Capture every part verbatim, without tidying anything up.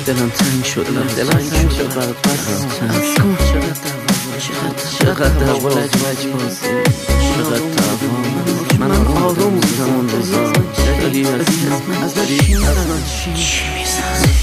دلم تنگ شد دلم تنگ شد برات بس کن چقدر دعوا لجبج بازی چقدر دعوا من آروم بودم اون روزا داری از داری چی میسازی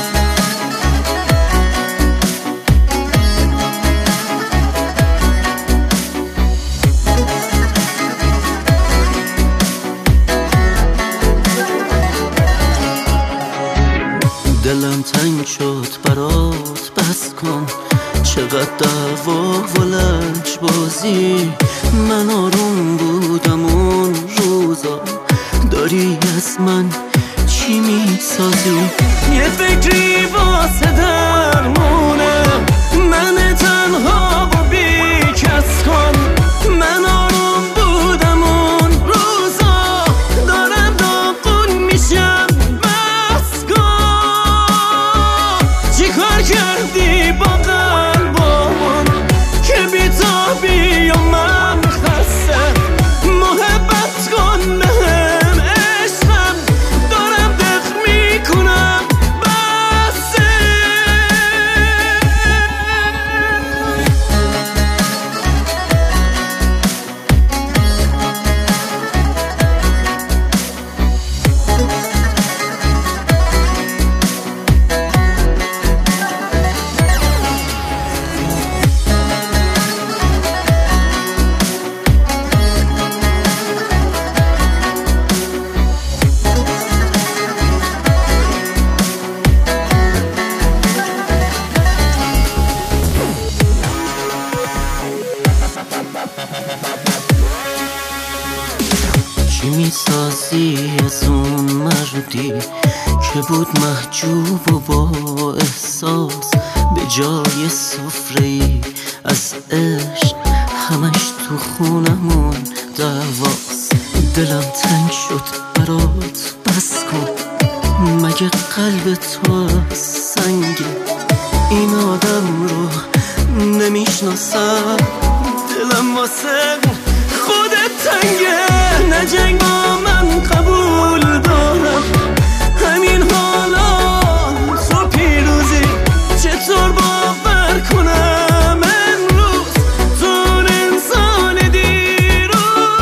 دلم تنگ شد برات بس کن چقدر دعوا و لج بازی من آروم بودم اون روزا داری از من چی میسازی یه فکری واسه درمونم من تنها و بی کس کن من آروم بودم اون روزا دارم داغون میشم بس کن چی کار کردی با قلبمون که بی تو بی و من خسته محبت کن بهم عشقم دارم دق میکنم بسه چی میسازی از اون مردی که بود محجوب و با احساس به جای سفره‌ای از عشق همش تو خونمون دعواست دلم تنگ شد برات بس کن مگه قلب تو سنگه این آدم رو نمیشناسم دلم واسه خودت تنگه نه جنگ با من قبول دارم همین حالا تو پیروزی چطور باور کنم امروز تو انسان دیروزی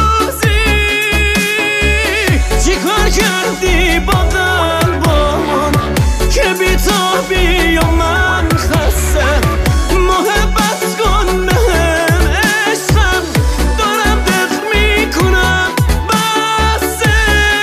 چی کار کردی با قلبمون که بی تو بی و من خسته محبت کن بهم عشقم دارم دق میکنم بسه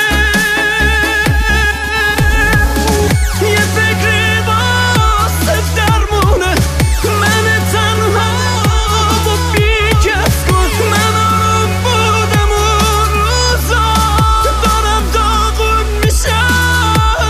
یه فکری واسه درمونه من تنها و بی کس کن من آروم بودم اون روزا دارم داغون میشم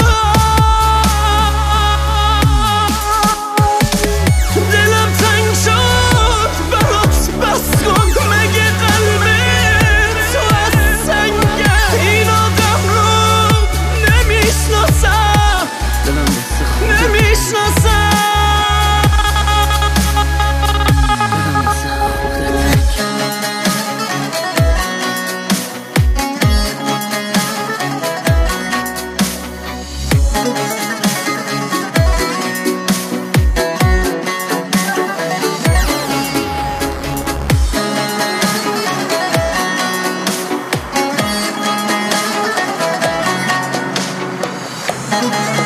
دلم تنگ شد برات بس کن مگه قلب تو از سنگه این آدم رو نمیشناسم دلم دست خودت نمیشناسم دلم دست خودت Thank you.